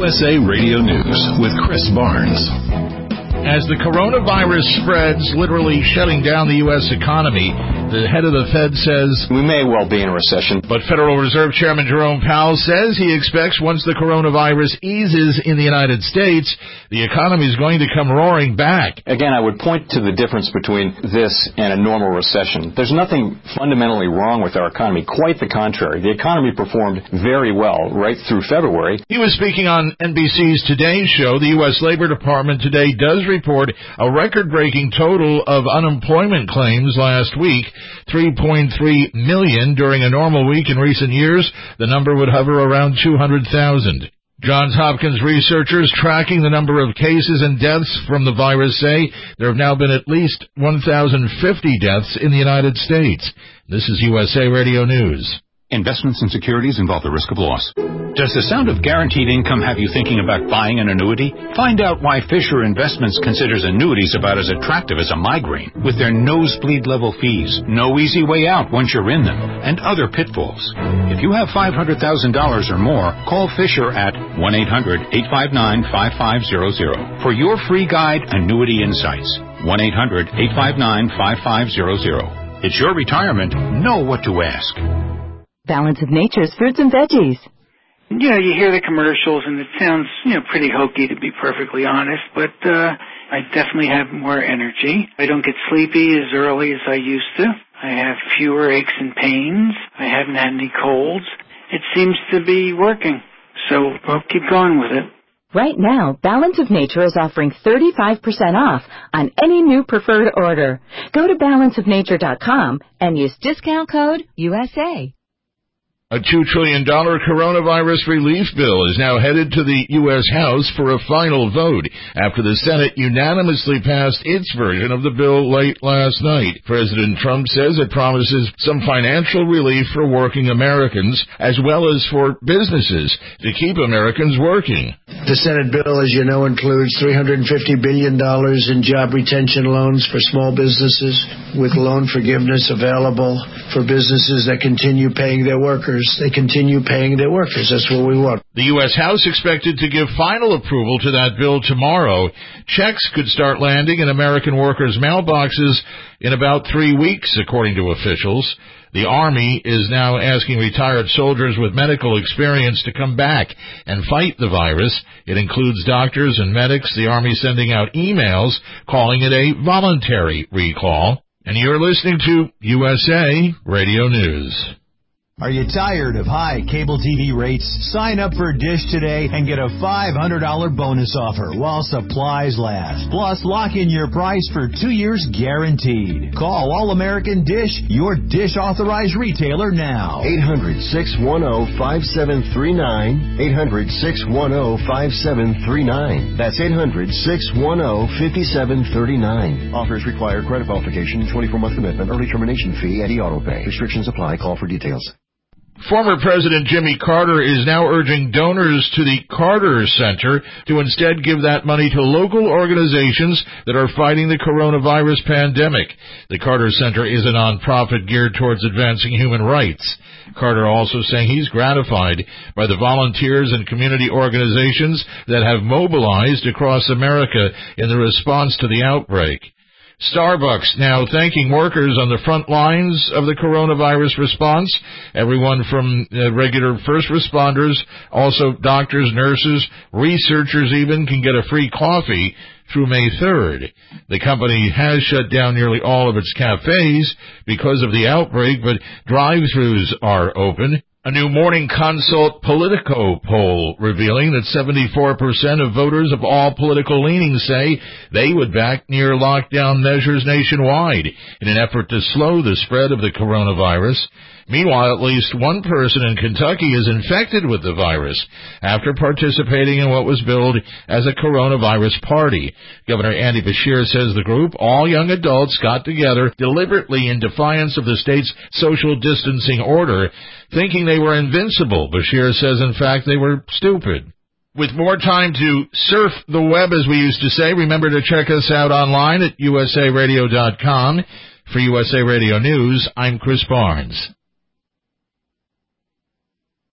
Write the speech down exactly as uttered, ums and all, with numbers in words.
U S A Radio News with Chris Barnes. As the coronavirus spreads, literally shutting down the U S economy, the head of the Fed says we may well be in a recession. But Federal Reserve Chairman Jerome Powell says he expects once the coronavirus eases in the United States, the economy is going to come roaring back. Again, I would point to the difference between this and a normal recession. There's nothing fundamentally wrong with our economy. Quite the contrary. The economy performed very well right through February. He was speaking on N B C's Today Show. The U S Labor Department today does report a record-breaking total of unemployment claims last week, three point three million. During a normal week in recent years, the number would hover around two hundred thousand. Johns Hopkins researchers tracking the number of cases and deaths from the virus say there have now been at least one thousand fifty deaths in the United States. This is U S A Radio News. Investments and securities involve the risk of loss. Does the sound of guaranteed income have you thinking about buying an annuity? Find out why Fisher Investments considers annuities about as attractive as a migraine, with their nosebleed level fees, no easy way out once you're in them, and other pitfalls. If you have five hundred thousand dollars or more, call Fisher at one eight hundred, eight five nine, five five zero zero for your free guide, Annuity Insights. one eight hundred, eight five nine, five five zero zero. It's your retirement. Know what to ask. Balance of Nature's fruits and veggies. You know, you hear the commercials and it sounds, you know, pretty hokey to be perfectly honest, but uh, I definitely have more energy. I don't get sleepy as early as I used to. I have fewer aches and pains. I haven't had any colds. It seems to be working, so I'll keep going with it. Right now, Balance of Nature is offering thirty-five percent off on any new preferred order. Go to balance of nature dot com and use discount code U S A. A two trillion dollars coronavirus relief bill is now headed to the U S House for a final vote after the Senate unanimously passed its version of the bill late last night. President Trump says it promises some financial relief for working Americans as well as for businesses to keep Americans working. The Senate bill, as you know, includes three hundred fifty billion dollars in job retention loans for small businesses, with loan forgiveness available for businesses that continue paying their workers. They continue paying their workers. That's what we want. The U S House expected to give final approval to that bill tomorrow. Checks could start landing in American workers' mailboxes in about three weeks, according to officials. The Army is now asking retired soldiers with medical experience to come back and fight the virus. It includes doctors and medics. The Army sending out emails calling it a voluntary recall. And you're listening to U S A Radio News. Are you tired of high cable T V rates? Sign up for Dish today and get a five hundred dollars bonus offer while supplies last. Plus, lock in your price for two years guaranteed. Call All-American Dish, your Dish authorized retailer now. eight hundred, six one zero, five seven three nine. eight hundred, six one zero, five seven three nine. That's eight hundred, six one zero, five seven three nine. Offers require credit qualification, twenty-four month commitment, early termination fee, and e-auto pay. Restrictions apply. Call for details. Former President Jimmy Carter is now urging donors to the Carter Center to instead give that money to local organizations that are fighting the coronavirus pandemic. The Carter Center is a nonprofit geared towards advancing human rights. Carter also saying he's gratified by the volunteers and community organizations that have mobilized across America in the response to the outbreak. Starbucks now thanking workers on the front lines of the coronavirus response. Everyone from uh, regular first responders, also doctors, nurses, researchers even, can get a free coffee through May third. The company has shut down nearly all of its cafes because of the outbreak, but drive-thrus are open. A new Morning Consult Politico poll revealing that seventy-four percent of voters of all political leanings say they would back near lockdown measures nationwide in an effort to slow the spread of the coronavirus. Meanwhile, at least one person in Kentucky is infected with the virus after participating in what was billed as a coronavirus party. Governor Andy Beshear says the group, all young adults, got together deliberately in defiance of the state's social distancing order, thinking they were invincible. Beshear says, in fact, they were stupid. With more time to surf the web, as we used to say, remember to check us out online at U S A radio dot com. For U S A Radio News, I'm Chris Barnes.